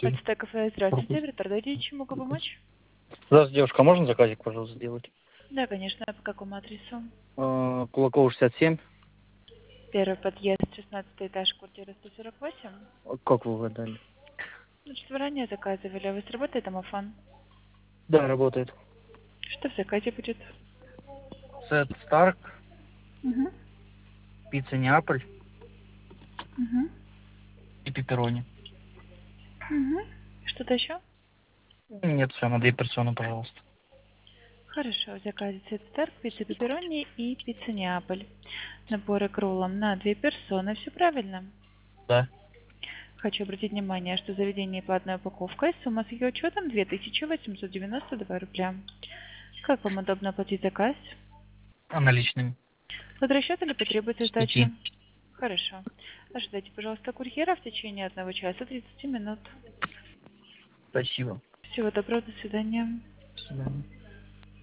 ПЦТ кафе, здравствуйте, передайте, чем могу помочь? Здравствуйте, девушка, можно заказик, пожалуйста, сделать? Да, конечно, по какому адресу? Кулакова 67. Первый подъезд, 16 этаж, квартира 148. Как вы угадали? Значит, вы ранее заказывали, а у вас работает домофон? Да, работает. Что в заказе будет? Сет Старк, Угу. пицца Неаполь Угу. и пепперони. Угу. Что-то еще? Нет, все, на 2 персоны, пожалуйста. Хорошо, в заказе сет Старк, пицца пепперони и пицца Неаполь. Наборы к роллам на 2 персоны, все правильно? Да. Хочу обратить внимание, что заведение платной упаковкой, сумма с ее учетом 2892 рубля. Как вам удобно оплатить заказ? А наличными? Под расчет или потребуется С сдача? 5. Хорошо. Ожидайте, пожалуйста, курьера в течение 1 часа 30 минут. Спасибо. Всего доброго, до свидания. До свидания.